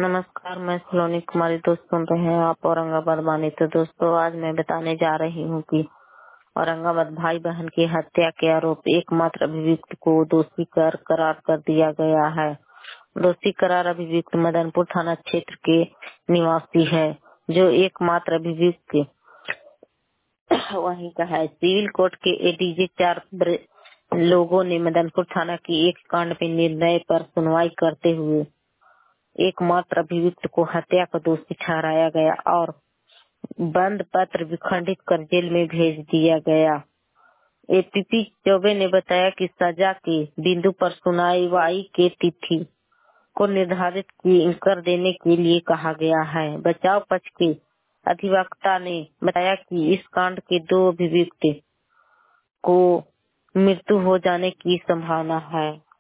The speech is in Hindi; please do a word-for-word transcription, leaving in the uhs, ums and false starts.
नमस्कार, मैं सलोनी कुमारी। दोस्त सुन रहे हैं आप औरंगाबाद वाणी। तो दोस्तों, आज मैं बताने जा रही हूँ कि औरंगाबाद भाई बहन की हत्या के आरोप एकमात्र अभियुक्त को दोषी कर करार कर दिया गया है। दोषी करार अभियुक्त मदनपुर थाना क्षेत्र के निवासी है, जो एकमात्र अभियुक्त वहीं का है। सिविल कोर्ट के एडीजे चार लोगों ने मदनपुर थाना की एक कांड पे निर्णय पर सुनवाई करते हुए एकमात्र अभियुक्त को हत्या का दोषी ठहराया गया और बंद पत्र विखंडित कर जेल में भेज दिया गया। एपीपी चौबे ने बताया कि सजा के बिंदु पर सुनवाई के तिथि को निर्धारित कर देने के लिए कहा गया है। बचाव पक्ष के अधिवक्ता ने बताया कि इस कांड के दो अभियुक्त को मृत्यु हो जाने की संभावना है।